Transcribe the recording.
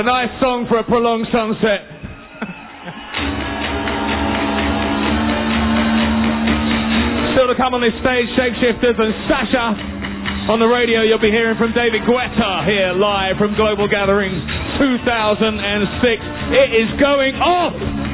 a nice song for a prolonged sunset. Still to come on this stage, Shapeshifters and Sasha. On the radio, you'll be hearing from David Guetta here live from Global Gatherings 2006. It is going off!